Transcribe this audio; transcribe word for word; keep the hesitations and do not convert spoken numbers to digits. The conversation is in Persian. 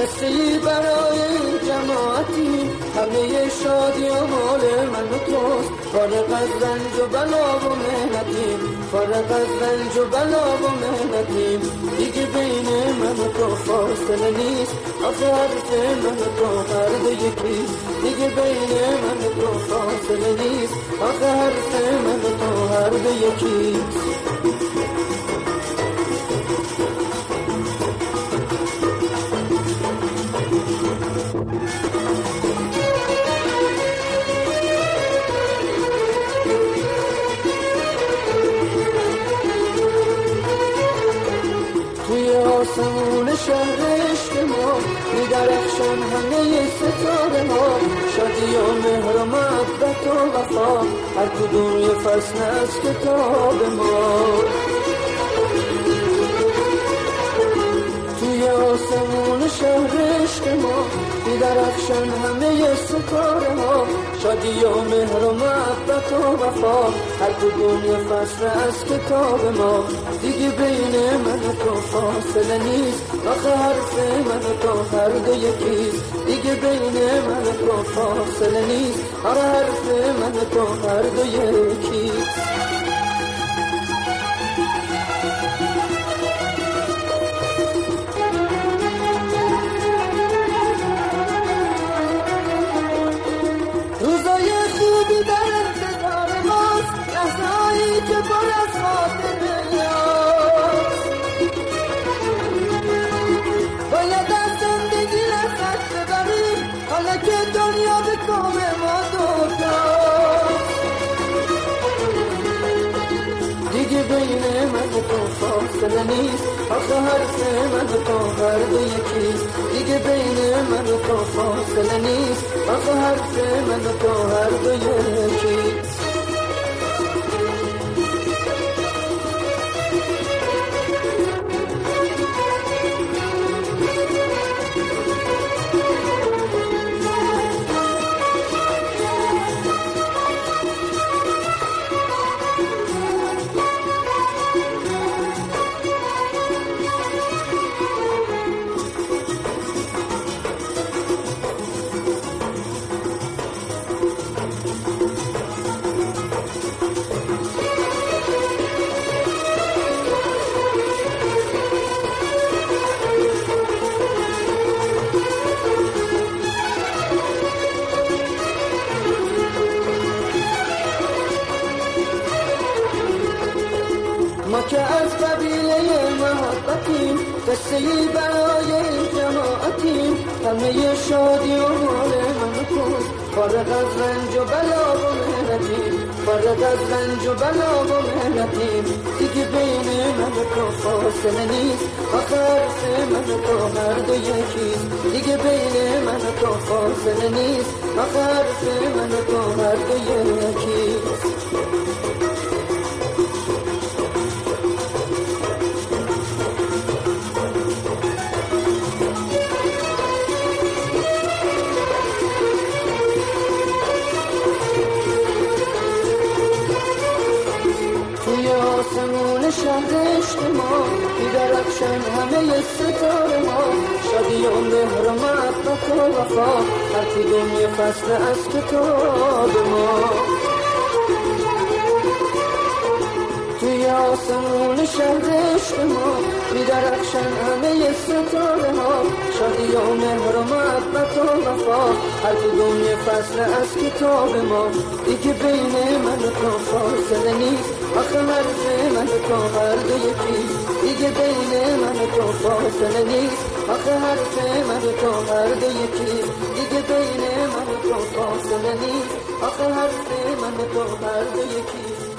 قصه‌ای برای جماعتی، همه شادی و مال من و توست. فارغ از رنج و بلا و مهنتیم، فارغ از رنج و بلا و مهنتیم. دیگه بین من و تو فاصله نیست، آخه حرف من و تو هر دو یکیست. دیگه بین من و تو فاصله نیست، آخه حرف من و تو هر دو یکیست. توی آسمون شهر عشق ما می‌درخشن همه ستاره ها، شادی و مهر و محبت و وفا، هر کدوم یه فصل از کتاب ما. توی آسمون شهر عشق ما می‌درخشن همه ستاره ها، شادی و مهر و محبت و وفا، هر کدوم یه فصل از کتاب ما. دیگه بین من و تو فاصله نیست، آخه حرف من و تو هر دو یکیست. دیگه بین من و تو فاصله نیست، آخه حرف من و تو هر دو یکیست. روزای خوبی در انتظار ماست، لحظه‌هایی که پر از خاطره هست. باید از زندگی لذت ببریم، حالا که دنیا به کام ما دوتاست. دیگه بین من و تو فاصله نیست، آخه حرف من و تو هر دو یکیست. دیگه بین من و تو فاصله نیست، آخه حرف من و تو هر دو یکیست. ما که از قبیله محبتیم، قصه‌ای برای جماعتیم، همه شادی و مال من و توست. فارغ از رنج و بلا و مهنتیم، فارغ از رنج و بلا و مهنتیم. دیگه بین من و تو فاصله نیست، آخه حرف من و تو هر دو یکیست. دیگه بین من و تو فاصله نیست، آخه حرف من و تو هر دو یکیست. آسمون شهر عشق ما می‌درخشن همه ستاره ها، شادی و مهر و محبت و وفا، هر کدوم یه فصل از کتاب ما. توی آسمون شهر عشق ما می‌درخشن همه ستاره ها، شادی و مهر و محبت و وفا، هر کدوم یه فصل از کتاب ما. دیگه بین من و تو فاصله نیست، آخه حرف من و تو هر دو یکیست. دیگه بین من و تو فاصله نیست، آخه حرف من و تو هر دو یکیست. دیگه بین من و تو فاصله نیست، آخه حرف من و تو هر دو یکیست.